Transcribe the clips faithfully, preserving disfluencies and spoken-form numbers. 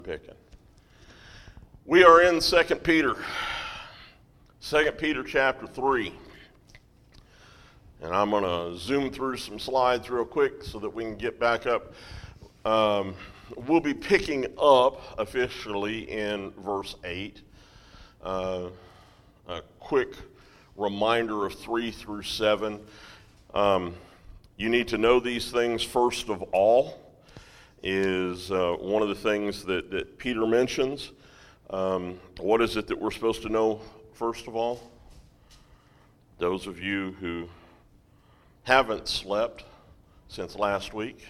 Picking. We are in Second Peter. Second Peter chapter three. And I'm going to zoom through some slides real quick so that we can get back up. Um, we'll be picking up officially in verse eight. Uh, a quick reminder of three through seven. Um, you need to know these things first of all. Is uh, one of the things that, that Peter mentions. Um, what is it that we're supposed to know first of all? Those of you who haven't slept since last week.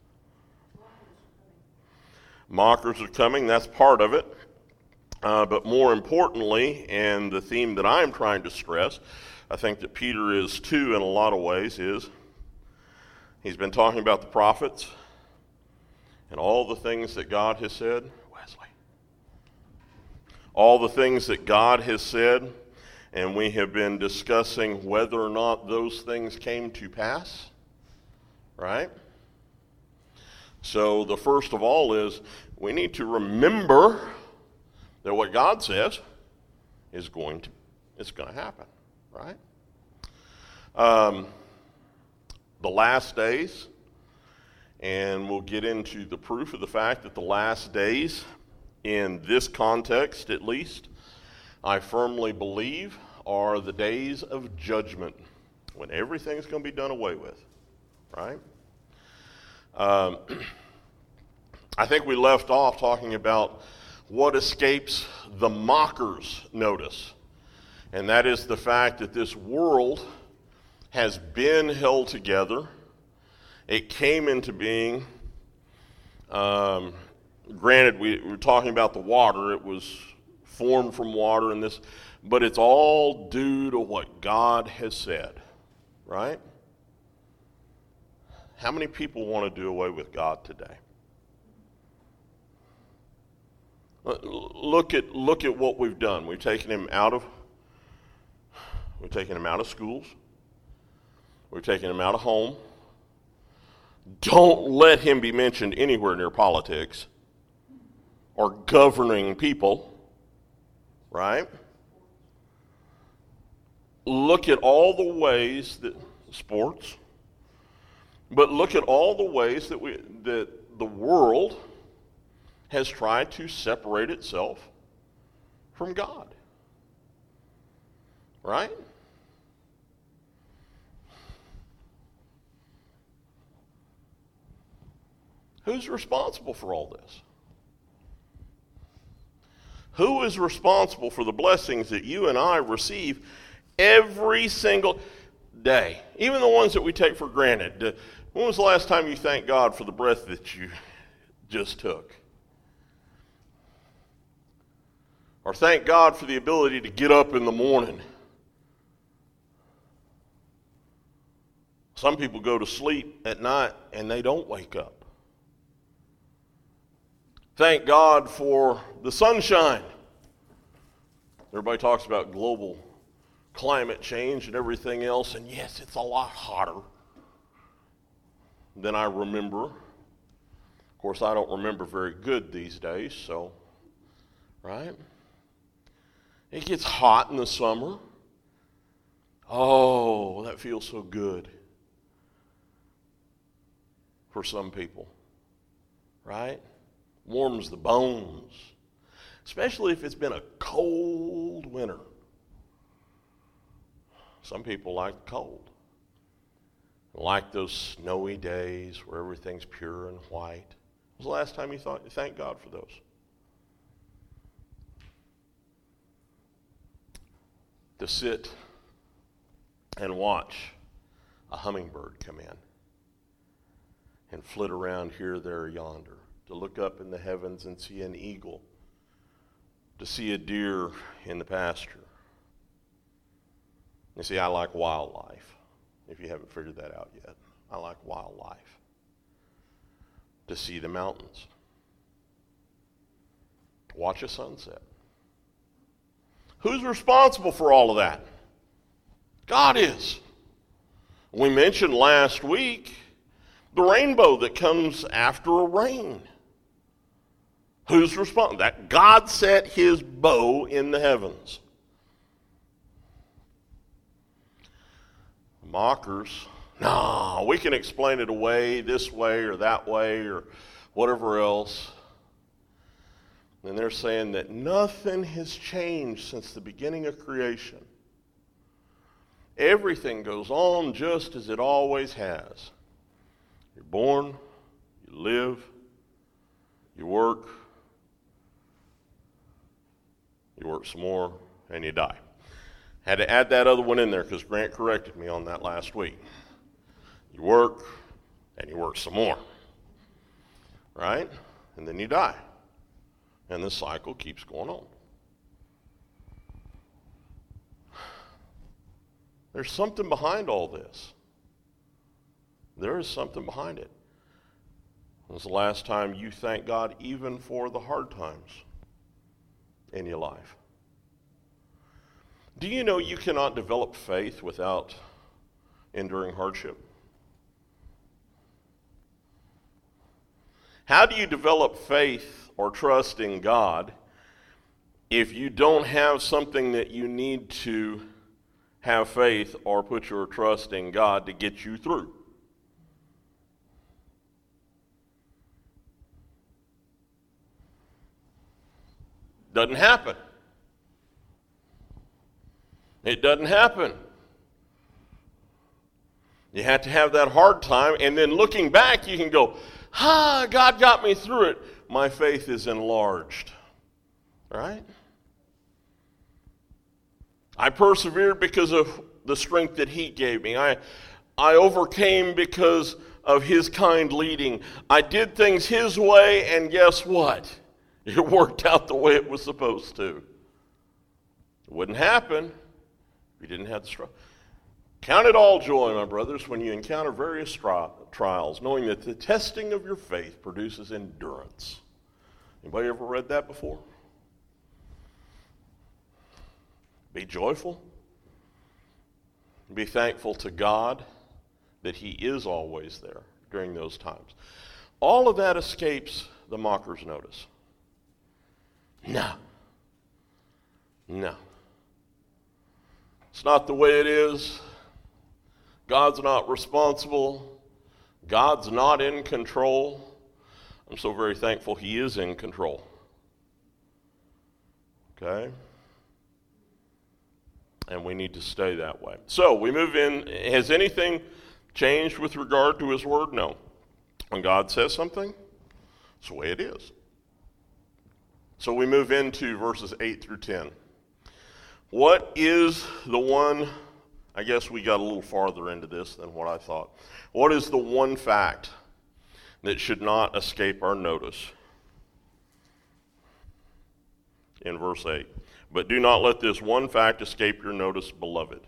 Mockers are coming, that's part of it. Uh, but more importantly, and the theme that I'm trying to stress, I think that Peter is too in a lot of ways, is he's been talking about the prophets, and all the things that God has said, Wesley, all the things that God has said, and we have been discussing whether or not those things came to pass, right? So the first of all is we need to remember that what God says is going to, it's going to happen, right? Um, the last days. And we'll get into the proof of the fact that the last days, in this context at least, I firmly believe are the days of judgment, when everything's going to be done away with, right? Um, I think we left off talking about what escapes the mockers' notice, and that is the fact that this world has been held together. It came into being, um, granted, we, we were talking about the water. It was formed from water and this, but it's all due to what God has said, right? How many people want to do away with God today? Look at, look at what we've done. We've taken him out of, we've taken him out of schools. We've taken him out of home. Don't let him be mentioned anywhere near politics or governing people, right? Look at all the ways that sports, but look at all the ways that we that the world has tried to separate itself from God, right? Who's responsible for all this? Who is responsible for the blessings that you and I receive every single day? Even the ones that we take for granted. When was the last time you thanked God for the breath that you just took? Or thank God for the ability to get up in the morning? Some people go to sleep at night and they don't wake up. Thank God for the sunshine. Everybody talks about global climate change and everything else, and yes, it's a lot hotter than I remember. Of course, I don't remember very good these days, so, right? It gets hot in the summer. Oh, that feels so good for some people, right? Warms the bones, especially if it's been a cold winter. Some people like the cold, like those snowy days where everything's pure and white. When was the last time you thought you thanked God for those? To sit and watch a hummingbird come in and flit around here, there, yonder. To look up in the heavens and see an eagle, to see a deer in the pasture. You see, I like wildlife, if you haven't figured that out yet. I like wildlife. To see the mountains. Watch a sunset. Who's responsible for all of that? God is. We mentioned last week the rainbow that comes after a rain. Who's responsible? That God set his bow in the heavens. Mockers, no, we can explain it away this way or that way or whatever else. And they're saying that nothing has changed since the beginning of creation. Everything goes on just as it always has. You're born, you live, you work, you work some more, and you die. Had to add that other one in there because Grant corrected me on that last week. You work, and you work some more. Right? And then you die. And the cycle keeps going on. There's something behind all this. There is something behind it. When was the last time you thanked God even for the hard times in your life? Do you know you cannot develop faith without enduring hardship? How do you develop faith or trust in God if you don't have something that you need to have faith or put your trust in God to get you through? Doesn't happen. It doesn't happen. You have to have that hard time, and then looking back, you can go, ah, God got me through it. My faith is enlarged. Right? I persevered because of the strength that he gave me. I, I overcame because of his kind leading. I did things his way, and guess what? It worked out the way it was supposed to. It wouldn't happen. We didn't have the struggle. Count it all joy, my brothers, when you encounter various tri- trials, knowing that the testing of your faith produces endurance. Anybody ever read that before? Be joyful. Be thankful to God that he is always there during those times. All of that escapes the mocker's notice. No. No. It's not the way it is. God's not responsible. God's not in control. I'm so very thankful he is in control. Okay? And we need to stay that way. So we move in. Has anything changed with regard to his word? No. When God says something, it's the way it is. So we move into verses eight through ten. What is the one, I guess we got a little farther into this than what I thought. What is the one fact that should not escape our notice? In verse eight. But do not let this one fact escape your notice, beloved.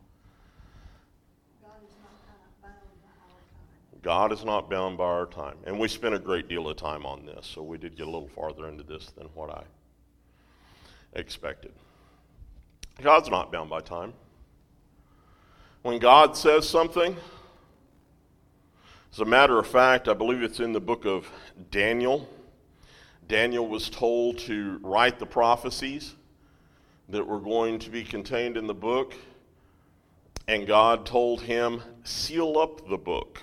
God is not bound by our time. God is not bound by our time. And we spent a great deal of time on this, so we did get a little farther into this than what I expected. God's not bound by time. When God says something, as a matter of fact, I believe it's in the book of Daniel. Daniel was told to write the prophecies that were going to be contained in the book, and God told him, seal up the book.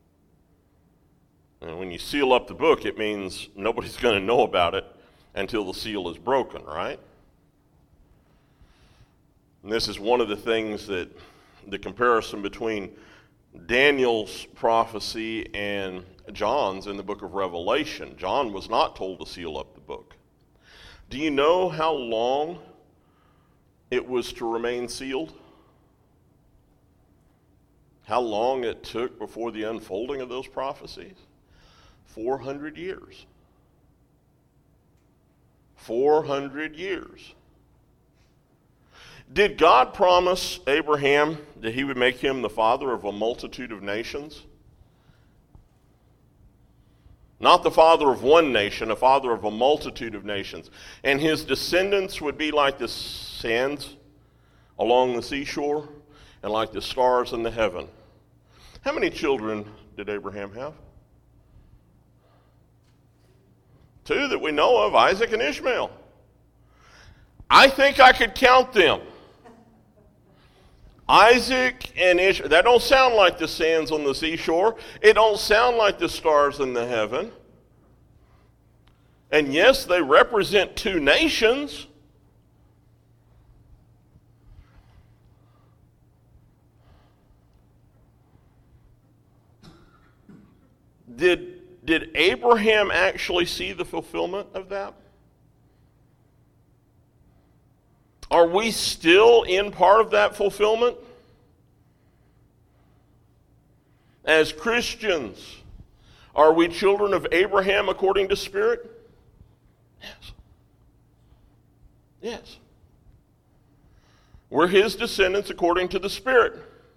And when you seal up the book, it means nobody's going to know about it until the seal is broken, right? And this is one of the things that the comparison between Daniel's prophecy and John's in the book of Revelation. John was not told to seal up the book. Do you know how long it was to remain sealed? How long it took before the unfolding of those prophecies? four hundred years. four hundred years. Did God promise Abraham that he would make him the father of a multitude of nations? Not the father of one nation, a father of a multitude of nations. And his descendants would be like the sands along the seashore and like the stars in the heaven. How many children did Abraham have? Two that we know of, Isaac and Ishmael. I think I could count them. Isaac and Ishmael. That don't sound like the sands on the seashore. It don't sound like the stars in the heaven. And yes, they represent two nations. Did, did Abraham actually see the fulfillment of that? Are we still in part of that fulfillment? As Christians, are we children of Abraham according to Spirit? Yes. Yes. We're his descendants according to the Spirit.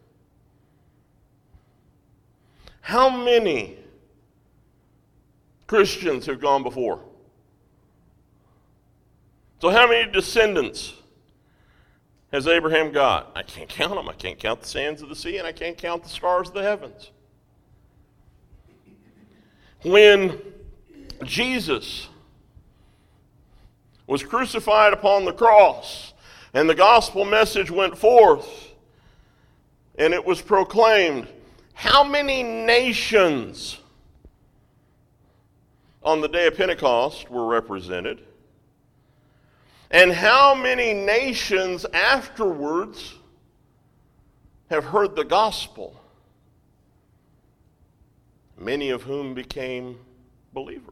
How many Christians have gone before? So how many descendants has Abraham got? I can't count them. I can't count the sands of the sea, and I can't count the stars of the heavens. When Jesus was crucified upon the cross, and the gospel message went forth, and it was proclaimed, how many nations on the day of Pentecost were represented? And how many nations afterwards have heard the gospel? Many of whom became believers.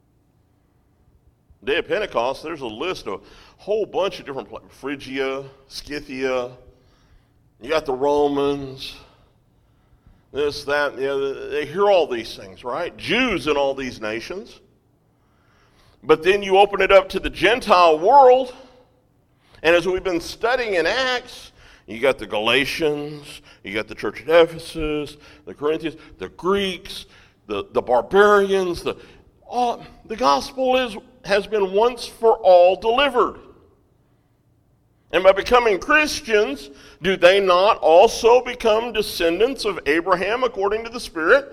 Day of Pentecost, there's a list of a whole bunch of different places. Phrygia, Scythia, you got the Romans, this, that, and the other. They hear all these things, right? Jews in all these nations. But then you open it up to the Gentile world, and as we've been studying in Acts, you got the Galatians, you got the church at Ephesus, the Corinthians, the Greeks, the, the barbarians. The, all, the gospel is, has been once for all delivered. And by becoming Christians, do they not also become descendants of Abraham according to the Spirit?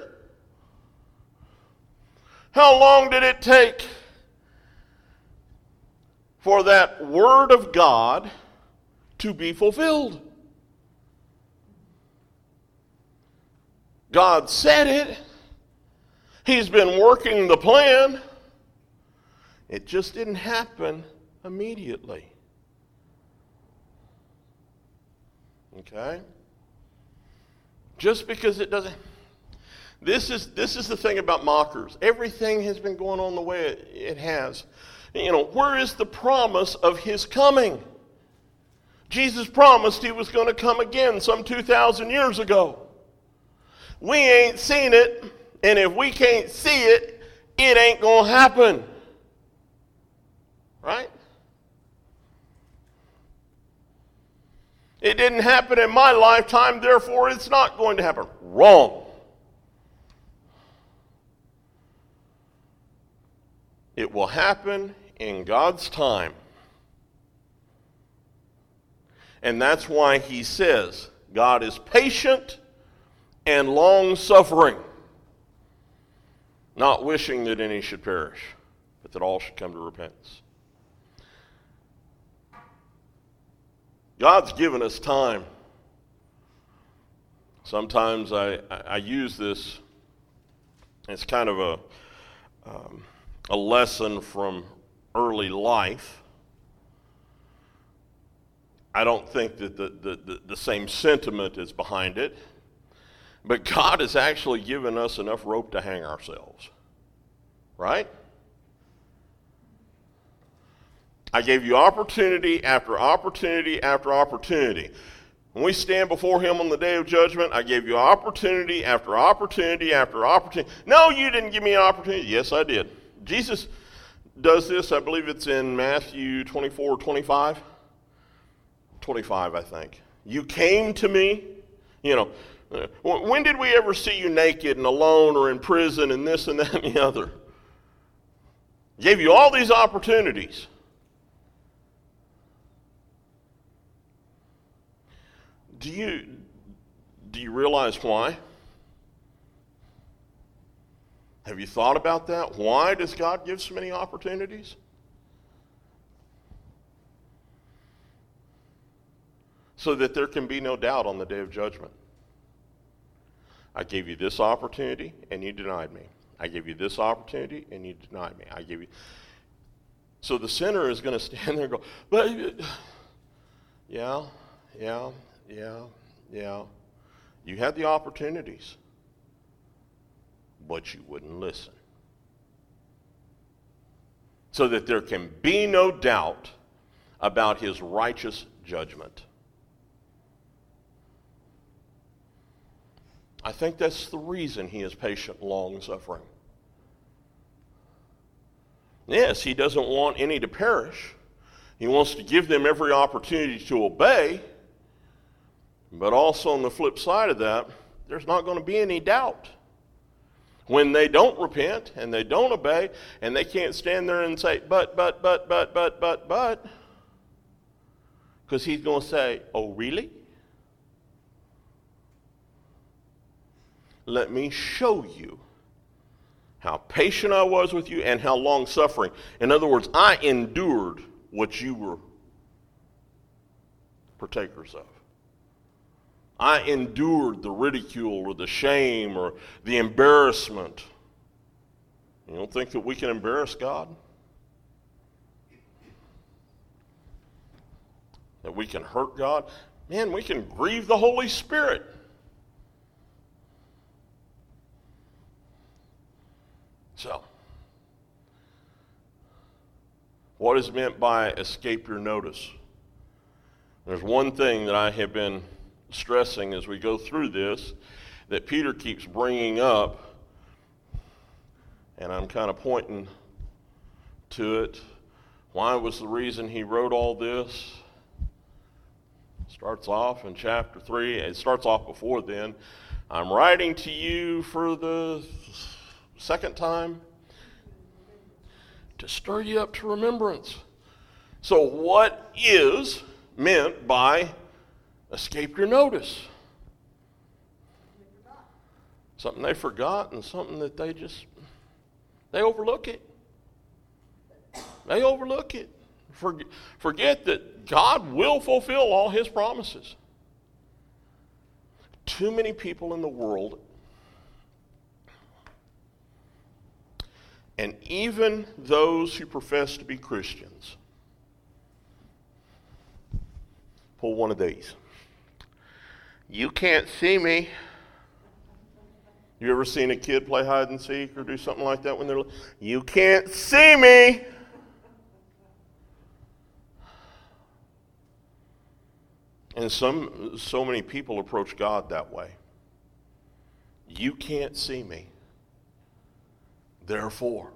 How long did it take for that word of God to be fulfilled? God said it. He's been working the plan. It just didn't happen immediately. Okay? Just because it doesn't. This is this is the thing about mockers. Everything has been going on the way it, it has. You know, where is the promise of his coming? Jesus promised he was going to come again some two thousand years ago. We ain't seen it, and if we can't see it, it ain't going to happen. Right? It didn't happen in my lifetime, therefore it's not going to happen. Wrong. It will happen in God's time. And that's why he says God is patient and long-suffering, not wishing that any should perish, but that all should come to repentance. God's given us time. Sometimes I, I, I use this, it's kind of a, um, a lesson from early life. I don't think that the, the, the, the same sentiment is behind it, but God has actually given us enough rope to hang ourselves, right? I gave you opportunity after opportunity after opportunity. When we stand before him on the day of judgment, I gave you opportunity after opportunity after opportunity. No, you didn't give me an opportunity. Yes, I did. Jesus does this, I believe it's in Matthew twenty-four, twenty-five. twenty-five, I think. You came to me, you know, uh, when did we ever see you naked and alone or in prison and this and that and the other? Gave you all these opportunities. Do you, do you realize why? Have you thought about that? Why does God give so many opportunities? So that there can be no doubt on the day of judgment. I gave you this opportunity and you denied me. I gave you this opportunity and you denied me. I gave you. So the sinner is going to stand there and go, but yeah, yeah, yeah, yeah. You had the opportunities, but you wouldn't listen. So that there can be no doubt about his righteous judgment. I think that's the reason he is patient, long suffering. Yes, he doesn't want any to perish. He wants to give them every opportunity to obey. But also on the flip side of that, there's not going to be any doubt. When they don't repent and they don't obey and they can't stand there and say, but, but, but, but, but, but, but. Because he's going to say, oh, really? Let me show you how patient I was with you and how long-suffering. In other words, I endured what you were partakers of. I endured the ridicule or the shame or the embarrassment. You don't think that we can embarrass God? That we can hurt God? Man, we can grieve the Holy Spirit. So, what is meant by escape your notice? There's one thing that I have been stressing as we go through this that Peter keeps bringing up, and I'm kind of pointing to it. Why was the reason he wrote all this? Starts off in chapter three. It starts off before then. I'm writing to you for the second time to stir you up to remembrance. So what is meant by escape your notice? Something they forgot and something that they just, they overlook it. They overlook it. Forget, forget that God will fulfill all his promises. Too many people in the world, and even those who profess to be Christians, pull one of these. You can't see me. You ever seen a kid play hide and seek or do something like that when they're, you can't see me. And some, so many people approach God that way. You can't see me. Therefore,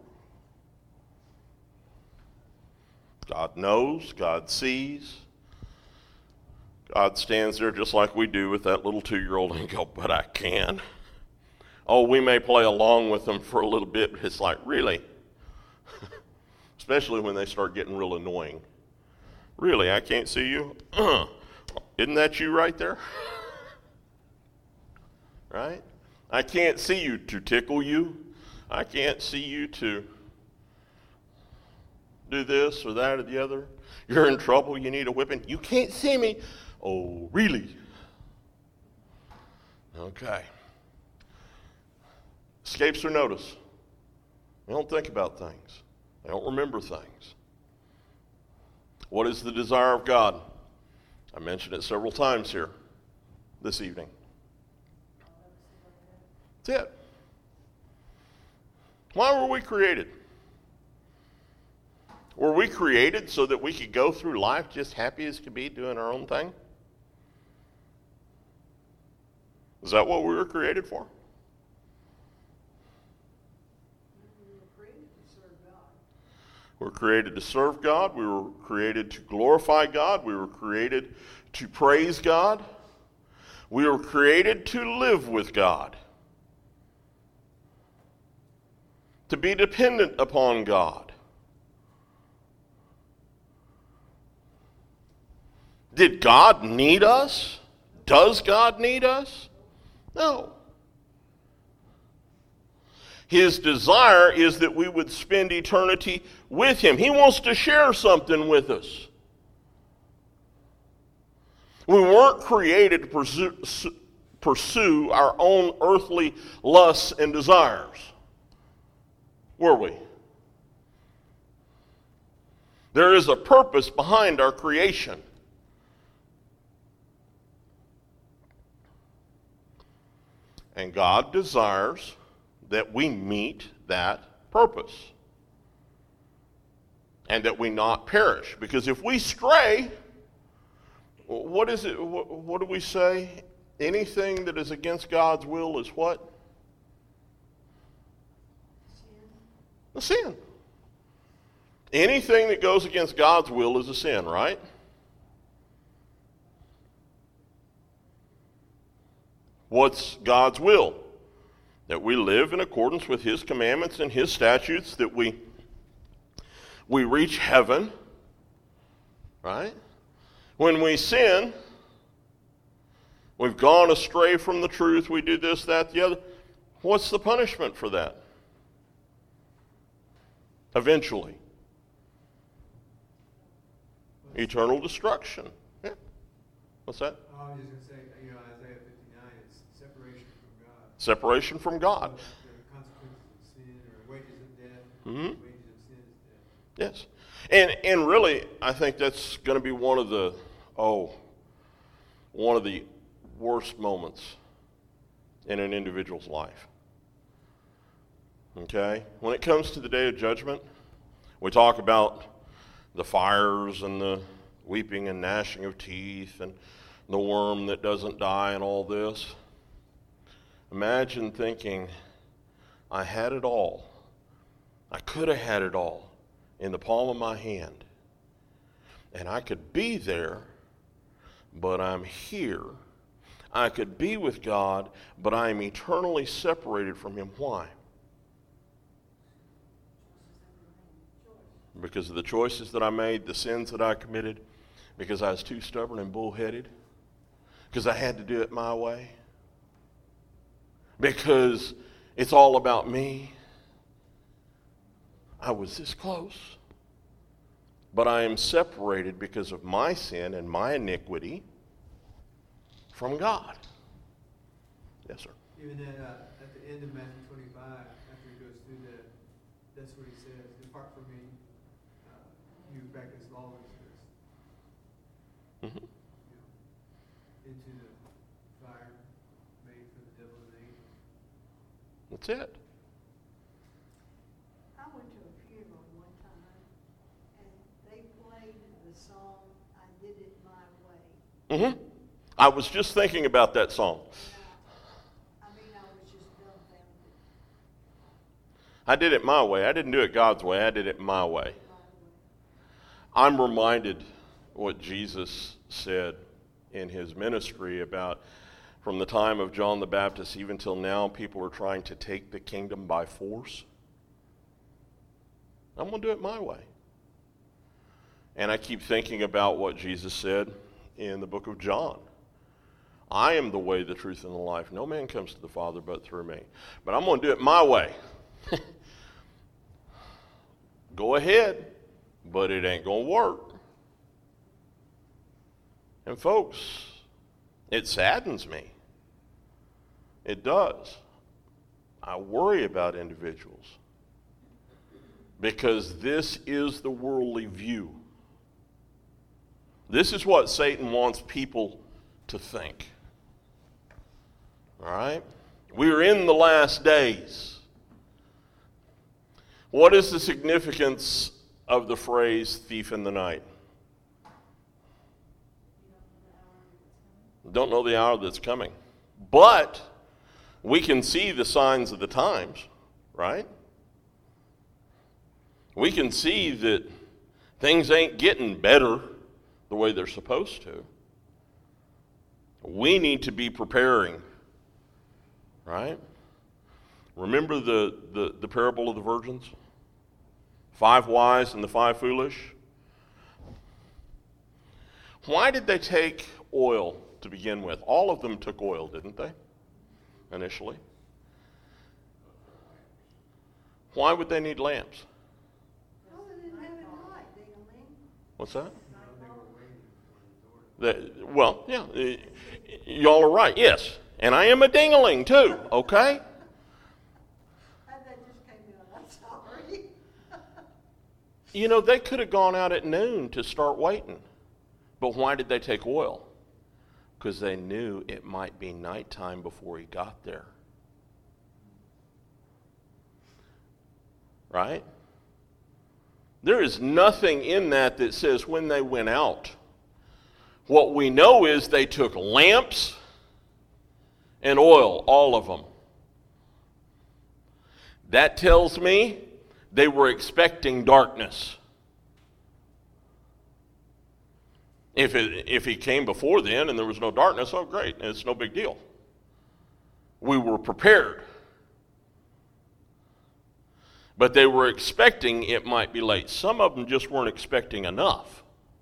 God knows, God sees. God stands there just like we do with that little two-year-old and go, but I can. Oh, we may play along with them for a little bit, but it's like, really? Especially when they start getting real annoying. Really, I can't see you? Uh, isn't that you right there? Right? I can't see you to tickle you. I can't see you to do this or that or the other. You're in trouble. You need a whipping. You can't see me. Oh, really? Okay. Escapes their notice. They don't think about things. They don't remember things. What is the desire of God? I mentioned it several times here this evening. That's it. Why were we created? Were we created so that we could go through life just happy as could be doing our own thing? Is that what we were created for? We were created to serve God. We were created to glorify God. We were created to praise God. We were created to live with God. To be dependent upon God. Did God need us? Does God need us? No. His desire is that we would spend eternity with him. He wants to share something with us. We weren't created to pursue, pursue our own earthly lusts and desires, were we? There is a purpose behind our creation. And God desires that we meet that purpose. And that we not perish. Because if we stray, what is it? What, what do we say? Anything that is against God's will is what? Sin. A sin. Anything that goes against God's will is a sin, right? What's God's will? That we live in accordance with his commandments and his statutes, that we we reach heaven, right? When we sin, we've gone astray from the truth, we do this, that, the other. What's the punishment for that? Eventually. Eternal destruction. Yeah. What's that? Oh, I was just going to say, you know, Isaiah fifty-nine, it's separation from God. Separation from God. So the consequences of sin, or wages of death, Mm-hmm. wages of sin is death. Yes. And and really, I think that's going to be one of the, oh, one of the worst moments in an individual's life. Okay? When it comes to the day of judgment, we talk about the fires and the weeping and gnashing of teeth and the worm that doesn't die and all this. Imagine thinking, I had it all. I could have had it all in the palm of my hand. And I could be there, but I'm here. I could be with God, but I am eternally separated from him. Why? Because of the choices that I made, the sins that I committed, because I was too stubborn and bullheaded, because I had to do it my way, because it's all about me. I was this close, but I am separated because of my sin and my iniquity from God. Yes, sir. Even at, uh, at the end of Matthew twenty-five, after he goes through that, that's what he says, depart from me, uh, you practice lawlessness. Mm-hmm. You know, into the fire made for the devil and angels. That's it. I went to a funeral one time, and they played the song, I Did It My Way. Mm-hmm. I was just thinking about that song. And I, I mean, I was just dumbfounded. I did it my way. I didn't do it God's way. I did it my way. My way. I'm reminded what Jesus said in his ministry about from the time of John the Baptist even till now, people are trying to take the kingdom by force. I'm going to do it my way. And I keep thinking about what Jesus said in the book of John. I am the way, the truth, and the life. No man comes to the Father but through me. But I'm going to do it my way. Go ahead, but it ain't going to work. And folks, it saddens me. It does. I worry about individuals because this is the worldly view. This is what Satan wants people to think. All right? We're in the last days. What is the significance of the phrase thief in the night? Don't know the hour that's coming. But we can see the signs of the times, right? We can see that things ain't getting better the way they're supposed to. We need to be preparing, right? Remember the, the, the parable of the virgins? Five wise and the five foolish? Why did they take oil to begin with? All of them took oil, didn't they? Initially. Why would they need lamps? Oh, they didn't have it light, ding-a-ling. What's that? No, they were waiting for the Lord. That, well, yeah, y- y'all are right, yes. And I am a ding-a-ling too, okay? That just came out, I'm sorry. You know, they could have gone out at noon to start waiting. But why did they take oil? Because they knew it might be nighttime before he got there. Right? There is nothing in that that says when they went out. What we know is they took lamps and oil, all of them. That tells me they were expecting darkness. If it, if he came before then and there was no darkness, oh great, it's no big deal. We were prepared. But they were expecting it might be late. Some of them just weren't expecting enough.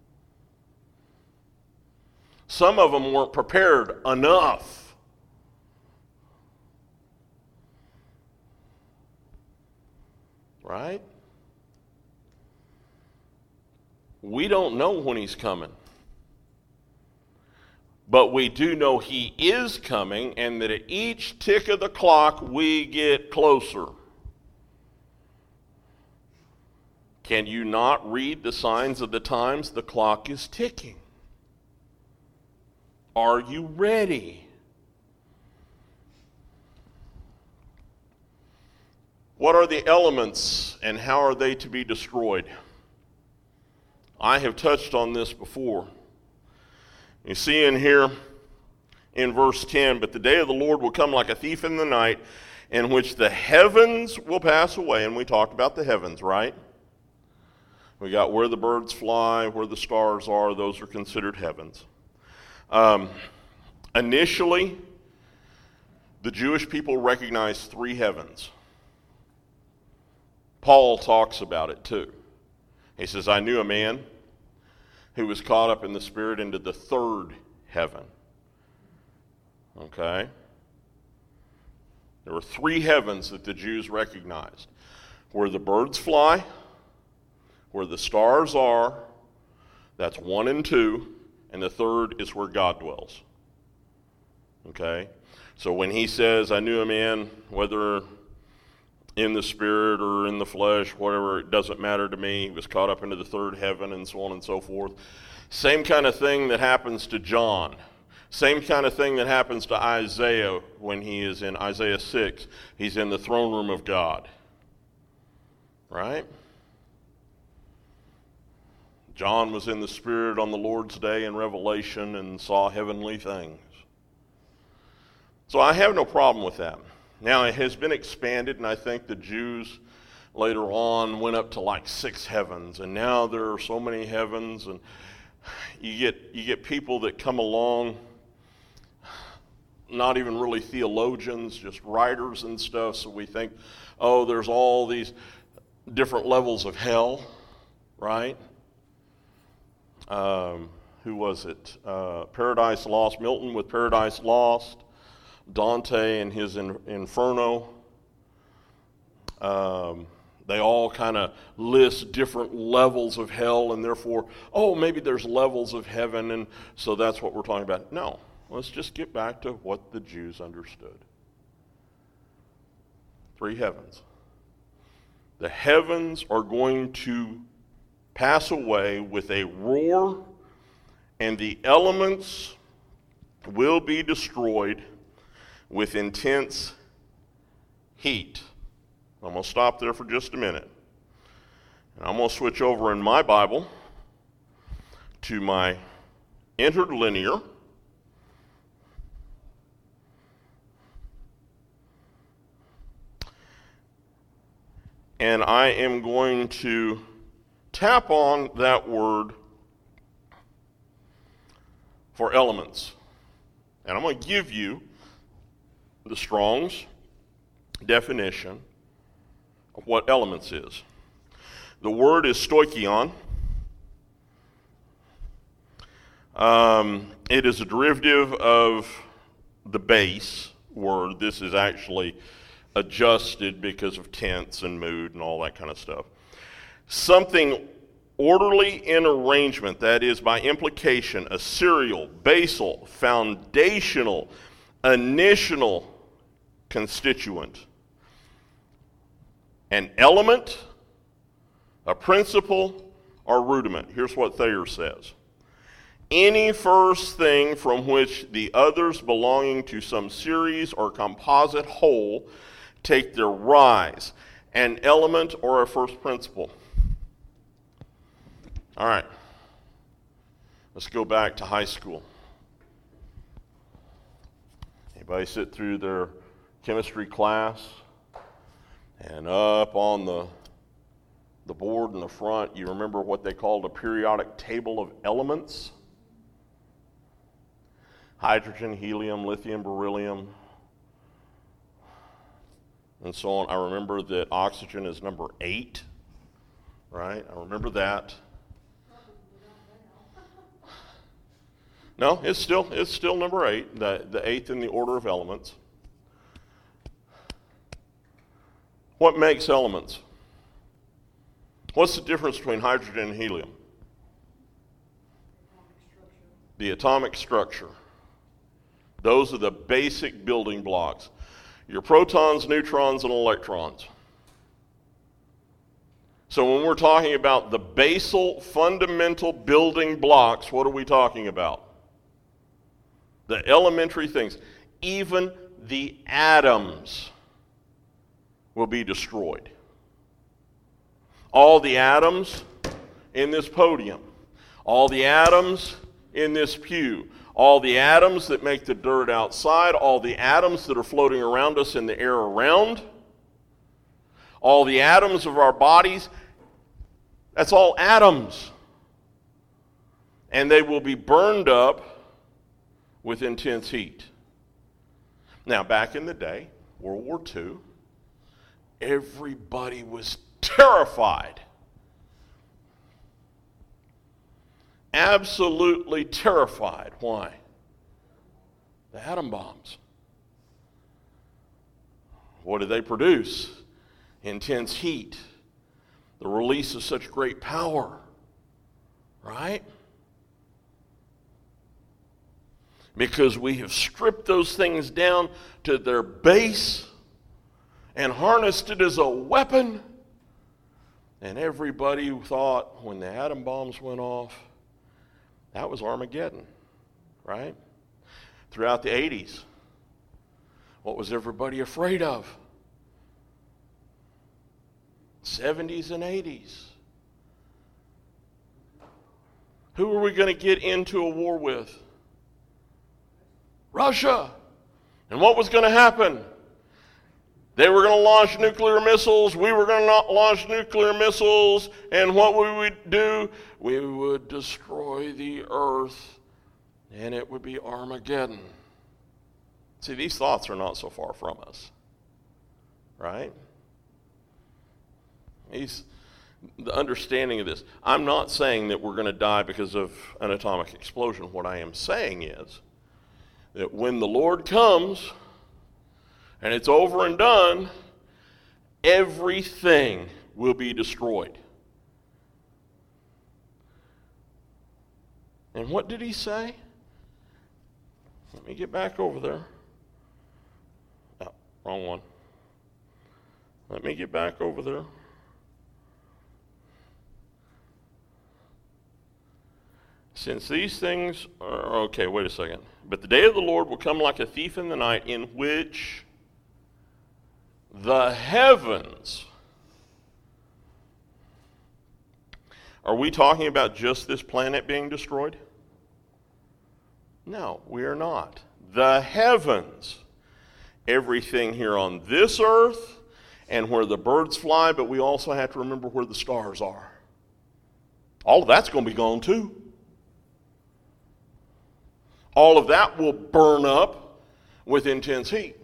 Some of them weren't prepared enough. Right? We don't know when he's coming. But we do know he is coming, and that at each tick of the clock we get closer. Can you not read the signs of the times? The clock is ticking. Are you ready? What are the elements and how are they to be destroyed? I have touched on this before. You see in here in verse ten, but the day of the Lord will come like a thief in the night, in which the heavens will pass away. And we talked about the heavens, right? We got where the birds fly, where the stars are. Those are considered heavens. Um, initially, the Jewish people recognized three heavens. Paul talks about it too. He says, I knew a man who was caught up in the Spirit into the third heaven. Okay? There were three heavens that the Jews recognized. Where the birds fly, where the stars are, that's one and two, and the third is where God dwells. Okay? So when he says, I knew a man, whether in the spirit or in the flesh, whatever, it doesn't matter to me. He was caught up into the third heaven and so on and so forth. Same kind of thing that happens to John. Same kind of thing that happens to Isaiah when he is in Isaiah six. He's in the throne room of God. Right? John was in the Spirit on the Lord's day in Revelation and saw heavenly things. So I have no problem with that. Now, it has been expanded, and I think the Jews later on went up to like six heavens, and now there are so many heavens, and you get you get people that come along, not even really theologians, just writers and stuff, so we think, oh, there's all these different levels of hell, right? Um, who was it? Uh, Paradise Lost, Milton with Paradise Lost. Dante and his in, Inferno, um, they all kind of list different levels of hell, and therefore, oh, maybe there's levels of heaven, and so that's what we're talking about. No, let's just get back to what the Jews understood. Three heavens. The heavens are going to pass away with a roar, and the elements will be destroyed with intense heat. I'm going to stop there for just a minute. And I'm going to switch over in my Bible to my interlinear. And I am going to tap on that word for elements. And I'm going to give you the Strong's definition of what elements is. The word is stoichion. Um, it is a derivative of the base word. This is actually adjusted because of tense and mood and all that kind of stuff. Something orderly in arrangement, that is, by implication, a serial, basal, foundational, initial constituent. An element, a principle, or rudiment. Here's what Thayer says. Any first thing from which the others belonging to some series or composite whole take their rise, an element or a first principle. All right, let's go back to high school. Anybody sit through their chemistry class? And up on the, the board in the front, you remember what they called a periodic table of elements? Hydrogen, helium, lithium, beryllium, and so on. I remember that oxygen is number eight, right? I remember that. No, it's still it's still number eight, the, the eighth in the order of elements. What makes elements? What's the difference between hydrogen and helium? The atomic structure. Those are the basic building blocks. Your protons, neutrons, and electrons. So when we're talking about the basal, fundamental building blocks, what are we talking about? The elementary things. Even the atoms will be destroyed. All the atoms in this podium, all the atoms in this pew, all the atoms that make the dirt outside, all the atoms that are floating around us in the air around, all the atoms of our bodies, that's all atoms. And they will be burned up with intense heat. Now, back in the day, World War Two, everybody was terrified. Absolutely terrified. Why? The atom bombs. What did they produce? Intense heat. The release of such great power. Right? Because we have stripped those things down to their base and harnessed it as a weapon. And everybody thought when the atom bombs went off, that was Armageddon, right? Throughout the eighties, what was everybody afraid of? seventies and eighties. Who are we going to get into a war with? Russia. And what was going to happen? They were going to launch nuclear missiles. We were going to launch nuclear missiles. And what would we do? We would destroy the earth. And it would be Armageddon. See, these thoughts are not so far from us. Right? These, the understanding of this. I'm not saying that we're going to die because of an atomic explosion. What I am saying is that when the Lord comes and it's over and done, everything will be destroyed. And what did he say? Let me get back over there. Oh, wrong one. Let me get back over there. Since these things are, okay, wait a second. But the day of the Lord will come like a thief in the night, in which the heavens. Are we talking about just this planet being destroyed? No, we are not. The heavens. Everything here on this earth and where the birds fly, but we also have to remember where the stars are. All of that's going to be gone too. All of that will burn up with intense heat.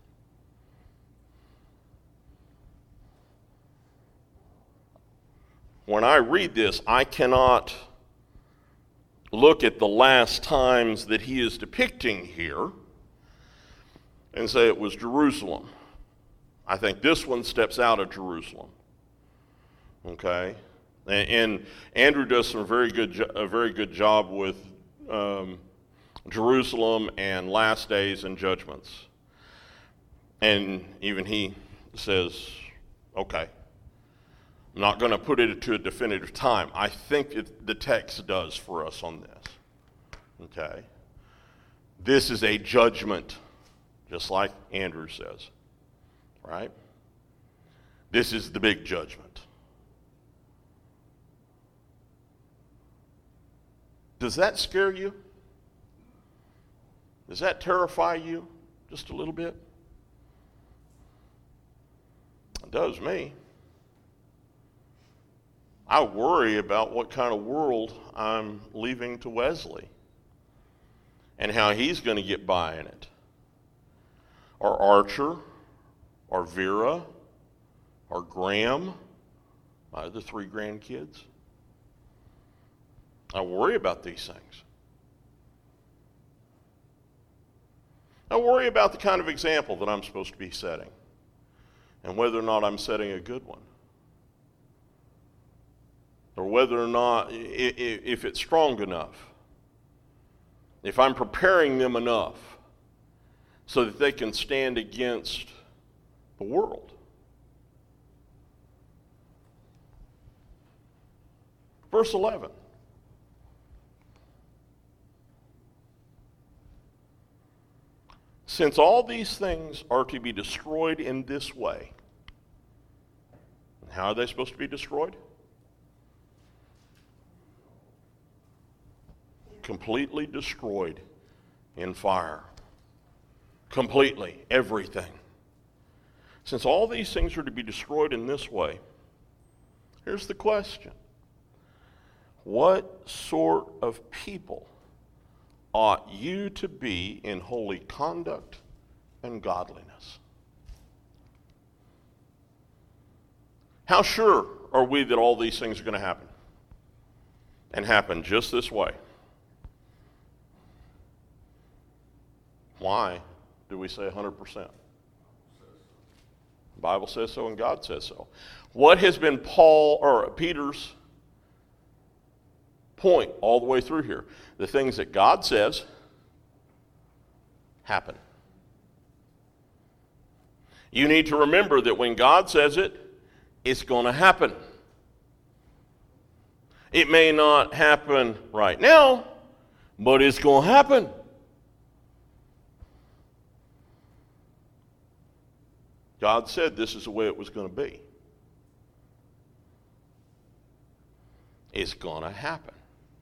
When I read this, I cannot look at the last times that he is depicting here and say it was Jerusalem. I think this one steps out of Jerusalem. Okay? And, and Andrew does some very good, jo- a very good job with um, Jerusalem and last days and judgments. And even he says, okay, I'm not going to put it to a definitive time. I think it, the text does for us on this. Okay? This is a judgment, just like Andrew says. Right? This is the big judgment. Does that scare you? Does that terrify you just a little bit? It does me. I worry about what kind of world I'm leaving to Wesley and how he's going to get by in it. Or Archer, or Vera, or Graham, my other three grandkids. I worry about these things. I worry about the kind of example that I'm supposed to be setting and whether or not I'm setting a good one. Or whether or not, if it's strong enough, if I'm preparing them enough so that they can stand against the world. Verse eleven. Since all these things are to be destroyed in this way, how are they supposed to be destroyed? Completely destroyed in fire. Completely, everything. Since all these things are to be destroyed in this way, here's the question. What sort of people ought you to be in holy conduct and godliness? How sure are we that all these things are going to happen? And happen just this way? Why do we say one hundred percent? The Bible says so and God says so. What has been Paul or Peter's point all the way through here? The things that God says happen. You need to remember that when God says it, it's going to happen. It may not happen right now, but it's going to happen. God said this is the way it was going to be. It's going to happen.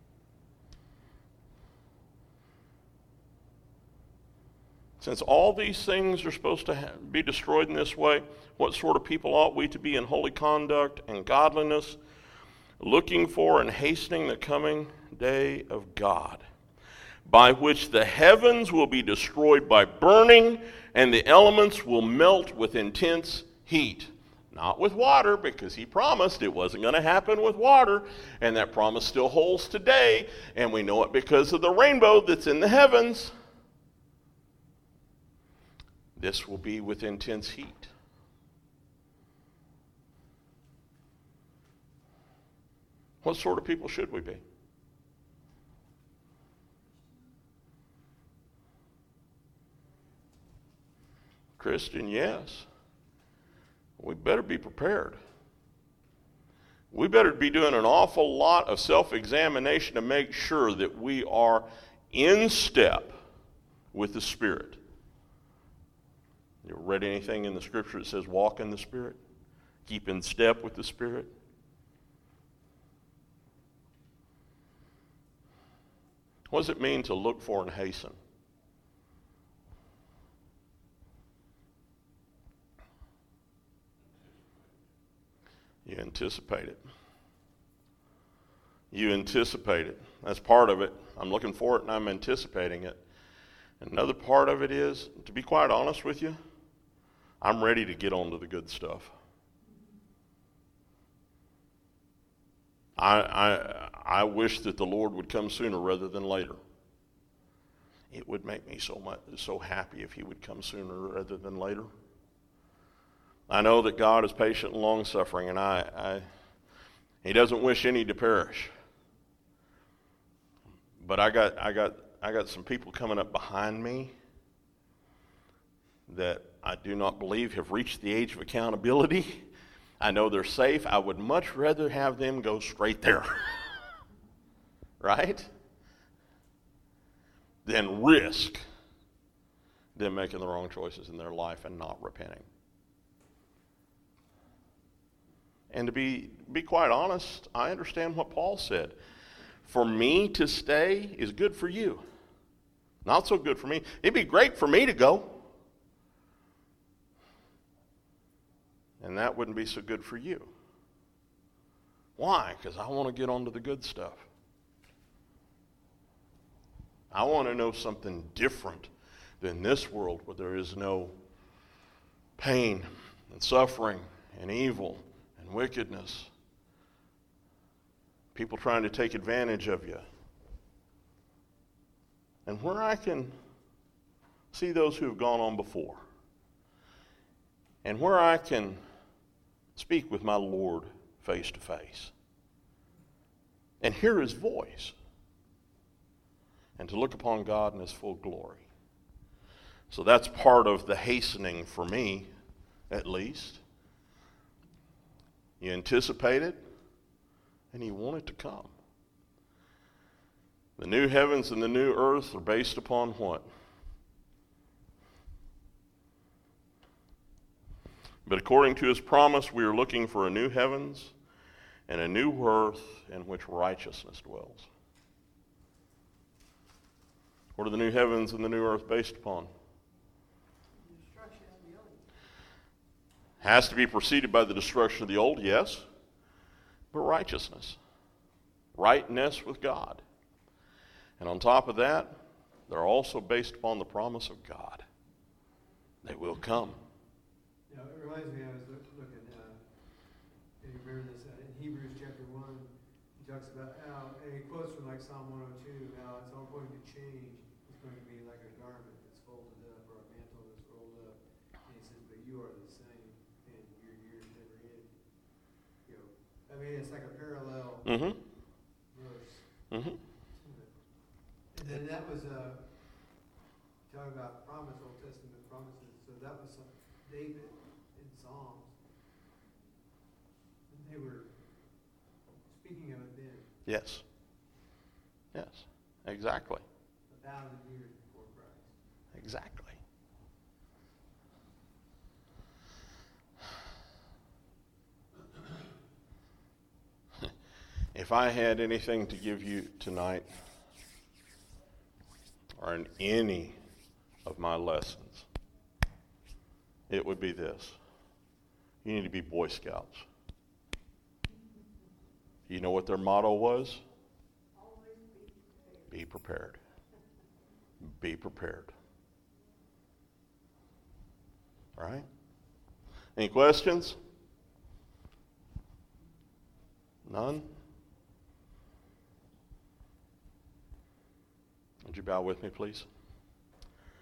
Since all these things are supposed to ha- be destroyed in this way, what sort of people ought we to be in holy conduct and godliness, looking for and hastening the coming day of God, by which the heavens will be destroyed by burning, and the elements will melt with intense heat. Not with water, because he promised it wasn't going to happen with water, and that promise still holds today, and we know it because of the rainbow that's in the heavens. This will be with intense heat. What sort of people should we be? Christian, yes. We better be prepared. We better be doing an awful lot of self-examination to make sure that we are in step with the Spirit. You ever read anything in the Scripture that says walk in the Spirit? Keep in step with the Spirit? What does it mean to look for and hasten? You anticipate it. You anticipate it. That's part of it. I'm looking for it and I'm anticipating it. Another part of it is, to be quite honest with you, I'm ready to get on to the good stuff. I, I, I wish that the Lord would come sooner rather than later. It would make me so much so happy if he would come sooner rather than later. I know that God is patient and long-suffering, and I, I, He doesn't wish any to perish. But I got, I got, I got some people coming up behind me that I do not believe have reached the age of accountability. I know they're safe. I would much rather have them go straight there, right? Than risk them making the wrong choices in their life and not repenting. And to be, be quite honest, I understand what Paul said. For me to stay is good for you. Not so good for me. It'd be great for me to go. And that wouldn't be so good for you. Why? Because I want to get on to the good stuff. I want to know something different than this world where there is no pain and suffering and evil and wickedness. People trying to take advantage of you. And where I can see those who have gone on before. And where I can speak with my Lord face to face. And hear His voice. And to look upon God in His full glory. So that's part of the hastening for me, at least. You anticipate it, and you want it to come. The new heavens and the new earth are based upon what? But according to His promise, we are looking for a new heavens and a new earth in which righteousness dwells. What are the new heavens and the new earth based upon? The destruction of the old. Has to be preceded by the destruction of the old, yes, but righteousness. Rightness with God. And on top of that, they're also based upon the promise of God. They will come. Yeah, it reminds me, I was look, looking, uh, and you remember this, uh, in Hebrews chapter one, he talks about how, and he quotes from like Psalm one oh two, how it's all going to change. It's going to be like a garment that's folded up, or a mantle that's rolled up. And he says, but you are the same, and your years never end. You know, I mean, it's like a parallel Mm-hmm. verse. Mm-hmm. And then that was, uh, talking about promise, Old Testament promises, so that was some, David in Psalms. And they were speaking of it then, Yes. Yes. Exactly. a thousand years before Christ. Exactly. If I had anything to give you tonight, or in any of my lessons, it would be this. You need to be Boy Scouts. You know what their motto was? Always be prepared. Be prepared. Be prepared. All right? Any questions? None? Would you bow with me, please?